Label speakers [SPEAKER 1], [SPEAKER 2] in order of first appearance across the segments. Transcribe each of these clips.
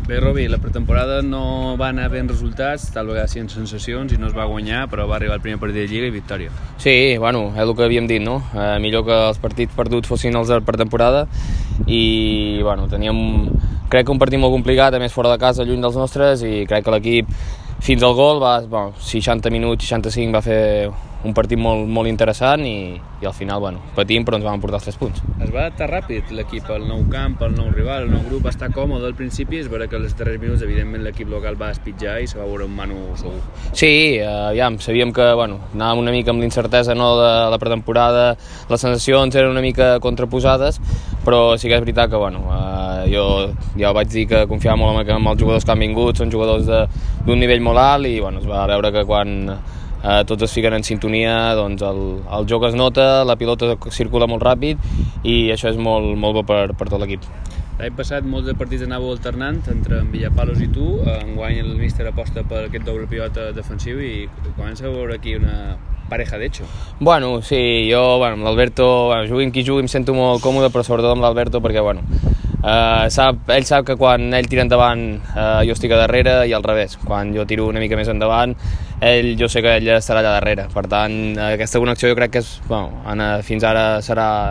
[SPEAKER 1] Bé, Robi, la pretemporada no va anar ben resultats, tal vegada sí en sensacions i no es va guanyar, però va arribar el primer partit de Lliga i victòria.
[SPEAKER 2] Sí, bueno, és el que havíem dit, no? Millor que els partits perduts fossin els de pretemporada i, bueno, crec que un partit molt complicat, a més fora de casa, lluny dels nostres, i crec que l'equip fins al gol, 60 minuts, 65, va fer un partit molt interessant i al final, bueno, patim, però ens vam emportar els 3 punts.
[SPEAKER 1] Es va adaptar ràpid l'equip al nou camp, al nou rival, al nou grup, va estar còmode al principi, és vera que als darrers minuts, evidentment, l'equip local va espitjar i se va veure un mano segur.
[SPEAKER 2] Sí, sabíem que, bueno, anàvem una mica amb l'incertesa, no, de la pretemporada, les sensacions eren una mica contraposades, però sí que és veritat que, bueno, jo ja vaig dir que confiava molt en els jugadors que han vingut, són jugadors d'un nivell molt alt i, bueno, es va veure que quan tots es fiquen en sintonia, doncs el joc es nota, la pilota circula molt ràpid i això és molt bo per tot l'equip.
[SPEAKER 1] L'any passat molts de partits anàveu alternant entre en Villapalos i tu, enguany el míster aposta per aquest doble pilota defensiu i comença a veure aquí una pareja d'hecho.
[SPEAKER 2] Bueno, sí, jo amb l'Alberto, jugui qui jugui em sento molt còmode, però sobretot amb l'Alberto perquè, bueno, ell sap que quan ell tira endavant jo estic a darrere i al revés, quan jo tiro una mica més endavant jo sé que ell estarà allà darrere, per tant aquesta connexió jo crec que fins ara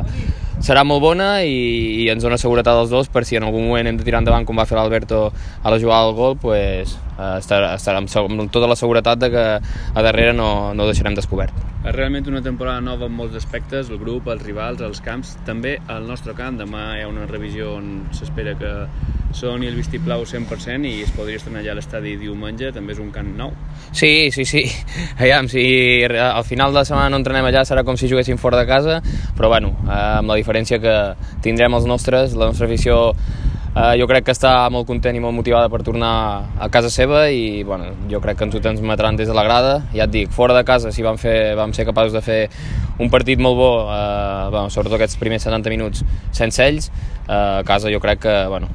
[SPEAKER 2] serà molt bona i ens dona seguretat als dos per si en algun moment hem de tirar endavant com va fer l'Alberto a la jugada del gol, pues, estarà amb tota la seguretat de que a darrere no ho deixarem descobert.
[SPEAKER 1] És realment una temporada nova en molts aspectes, el grup, els rivals, els camps, també al nostre camp. Demà hi ha una revisió on s'espera que soni el vistiplau 100% i es podria estrenar ja a l'estadi diumenge, també és un camp nou.
[SPEAKER 2] Sí. Aviam, si al final de la setmana no entrenem allà serà com si juguéssim fora de casa, però bueno, amb la diferència que tindrem els nostres, la nostra afició jo crec que està molt content i molt motivada per tornar a casa seva i bueno, jo crec que ens ho transmetran des de la grada. Ja et dic, fora de casa sí vam ser capaços de fer un partit molt bo, sobretot aquests primers 70 minuts sense ells. A casa jo crec que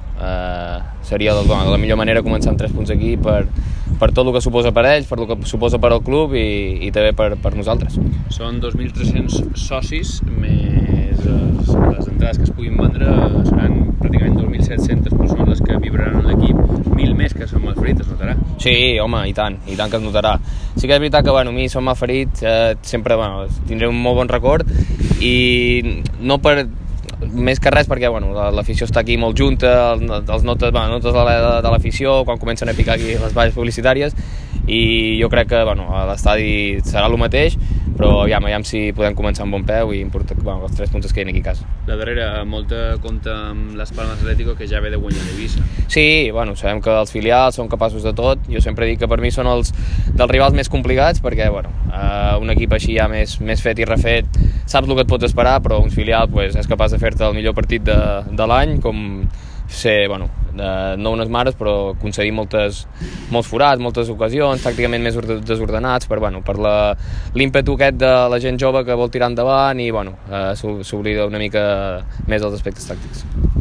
[SPEAKER 2] seria la millor manera començar amb 3 punts aquí per tot el que suposa per ells, per el que suposa per al club i també per nosaltres.
[SPEAKER 1] Són 2.300 socis, més les entrades que es puguin vendre seran pràcticament 2.700 persones les que vibraran en l'equip, 1.000 més que som Malferit, es notarà.
[SPEAKER 2] Sí, home, i tant que es notarà. Sí que és veritat que a mi som Malferit, sempre tindré un molt bon record i no per més que res perquè l'afició està aquí molt junta, els notes de l'afició quan comencen a picar aquí les valles publicitàries i jo crec que a l'estadi serà el mateix, però aviam si podem començar amb bon peu i importa que els 3 punts es quedin aquí a casa.
[SPEAKER 1] De darrere, molta compta amb les Palmas Atlético que ja ve de guanyar l'Eivissa.
[SPEAKER 2] Sí, sabem que els filials són capaços de tot. Jo sempre dic que per mi són els dels rivals més complicats perquè un equip així ja més fet i refet saps el que et pots esperar, però un filial és capaç de fer-te el millor partit de l'any, com ser, no unes mares, però concedir molts forats, moltes ocasions, tàcticament més desordenats, per l'ímpetu aquest de la gent jove que vol tirar endavant i s'oblida una mica més dels aspectes tàctics.